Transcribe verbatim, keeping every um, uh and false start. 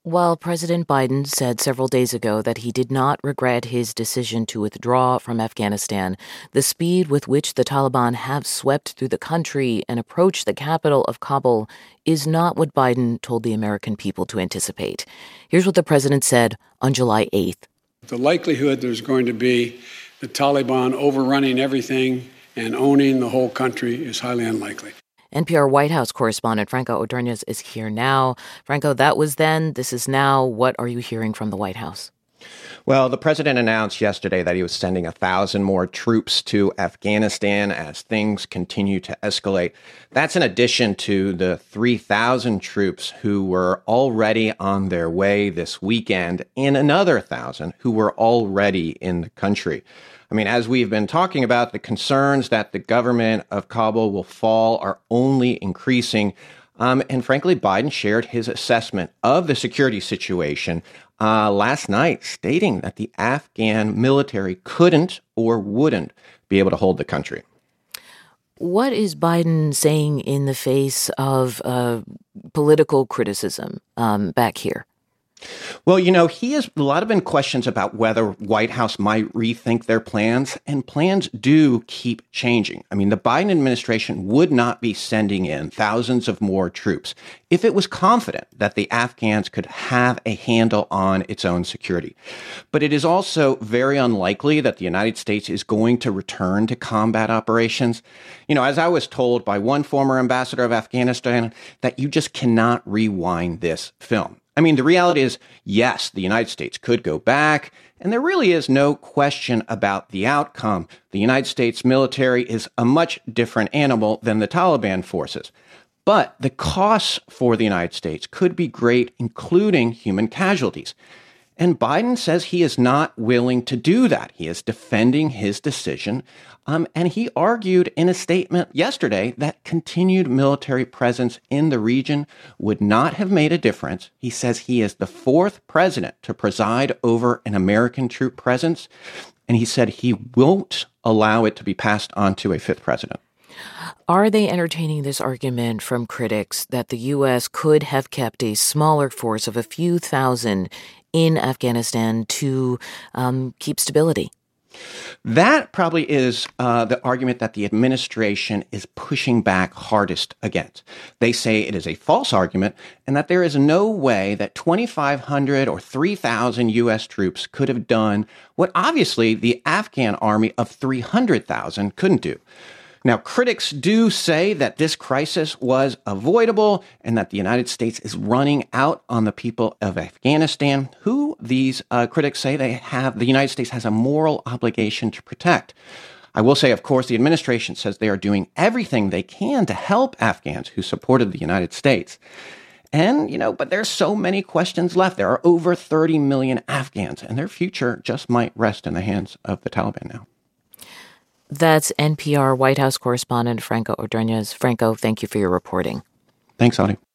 While President Biden said several days ago that he did not regret his decision to withdraw from Afghanistan, the speed with which the Taliban have swept through the country and approached the capital of Kabul is not what Biden told the American people to anticipate. Here's what the president said on July eighth. The likelihood there's going to be the Taliban overrunning everything and owning the whole country is highly unlikely. N P R White House correspondent Franco Ordonez is here now. Franco, that was then. This is now. What are you hearing from the White House? Well, the president announced yesterday that he was sending a thousand more troops to Afghanistan as things continue to escalate. That's in addition to the three thousand troops who were already on their way this weekend and another thousand who were already in the country. I mean, as we've been talking about, the concerns that the government of Kabul will fall are only increasing. Um, and frankly, Biden shared his assessment of the security situation uh, last night, stating that the Afghan military couldn't or wouldn't be able to hold the country. What is Biden saying in the face of uh, political criticism um, back here? Well, you know, he has a lot of been questions about whether White House might rethink their plans, and plans do keep changing. I mean, the Biden administration would not be sending in thousands of more troops if it was confident that the Afghans could have a handle on its own security. But it is also very unlikely that the United States is going to return to combat operations. You know, as I was told by one former ambassador of Afghanistan, that you just cannot rewind this film. I mean, the reality is, yes, the United States could go back, and there really is no question about the outcome. The United States military is a much different animal than the Taliban forces. But the costs for the United States could be great, including human casualties. And Biden says he is not willing to do that. He is defending his decision. Um, and he argued in a statement yesterday that continued military presence in the region would not have made a difference. He says he is the fourth president to preside over an American troop presence. And he said he won't allow it to be passed on to a fifth president. Are they entertaining this argument from critics that the U S could have kept a smaller force of a few thousand in Afghanistan to um, keep stability? That probably is uh, the argument that the administration is pushing back hardest against. They say it is a false argument and that there is no way that twenty-five hundred or three thousand U S troops could have done what obviously the Afghan army of three hundred thousand couldn't do. Now, critics do say that this crisis was avoidable and that the United States is running out on the people of Afghanistan, who these uh, critics say they have, the United States has a moral obligation to protect. I will say, of course, the administration says they are doing everything they can to help Afghans who supported the United States. And, you know, but there's so many questions left. There are over thirty million Afghans, and their future just might rest in the hands of the Taliban now. That's N P R White House correspondent Franco Ordonez. Franco, thank you for your reporting. Thanks, Audie.